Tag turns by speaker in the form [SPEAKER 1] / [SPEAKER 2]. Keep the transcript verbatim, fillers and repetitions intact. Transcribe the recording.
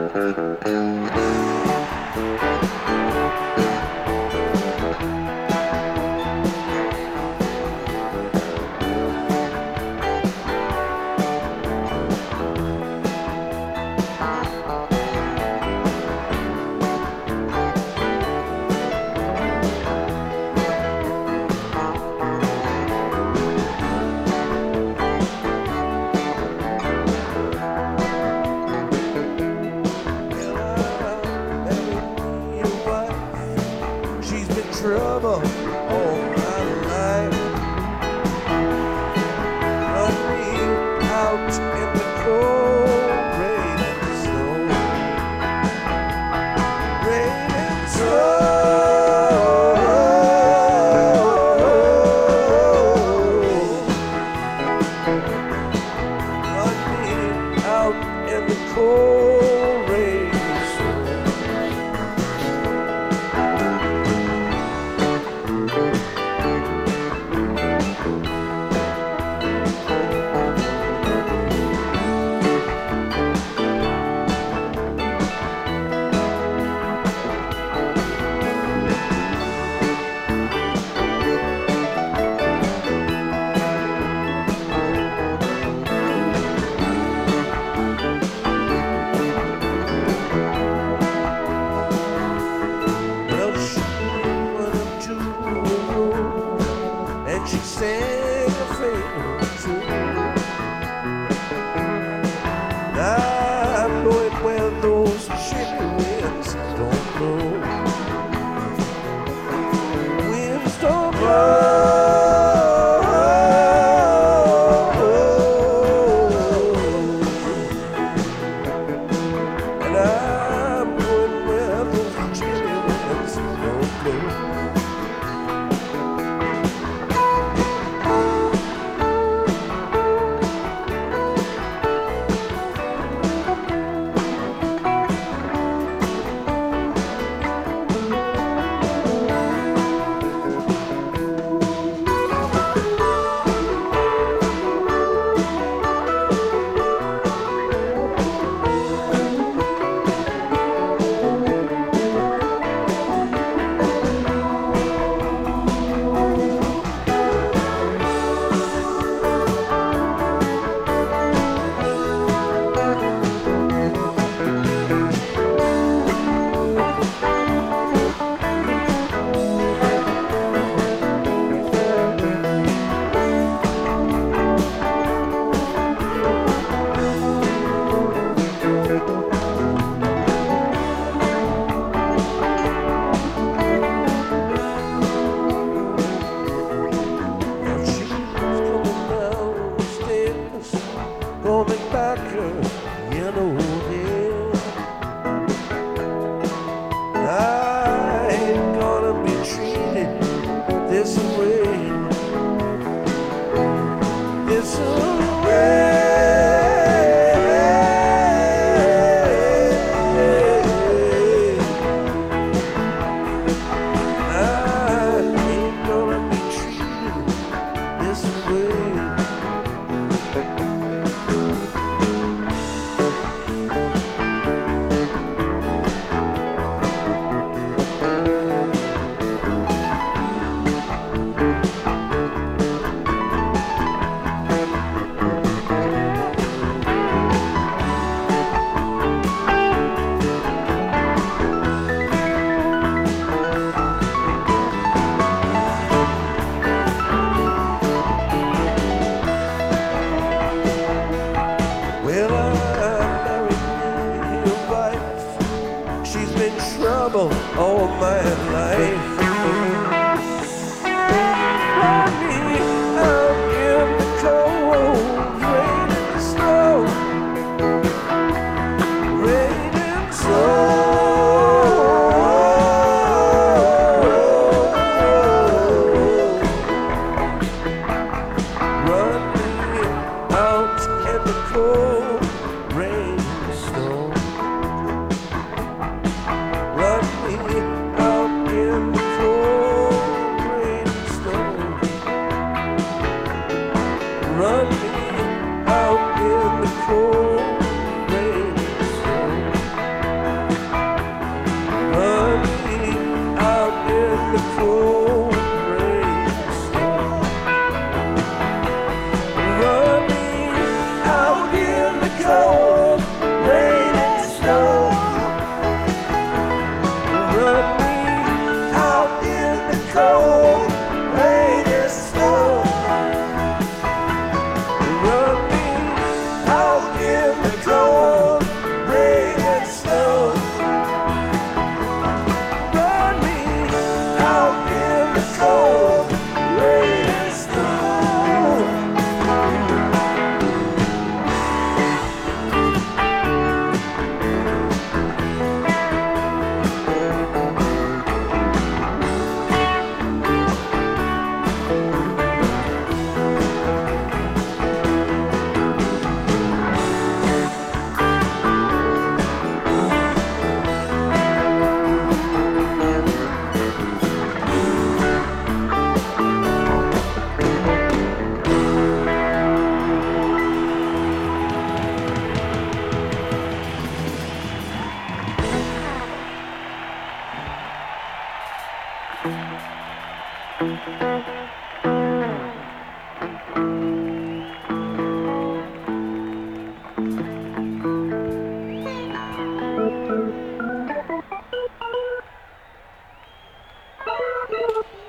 [SPEAKER 1] Trouble all my life. Run me out in the cold rain and snow. Rain and snow. Run me out in the cold rain and snow. She sang a favorite tune. I'm going where those chilly winds don't blow. Winds don't blow. And I'm going where those chilly winds don't blow. Coming back her yellow hair. I ain't gonna be treated this way, this way. I ain't gonna be treated this way. Well, I married me a wife. She's been trouble all my life. Run me out in the cold rain and snow. Rain and snow. Run me out in the cold rain and snow. Run me out in the cold, rain and snow. Run me out in the cold, rain and snow. Run me out in the cold, rain and snow. Run me out in the cold, rain and snow. Thank you.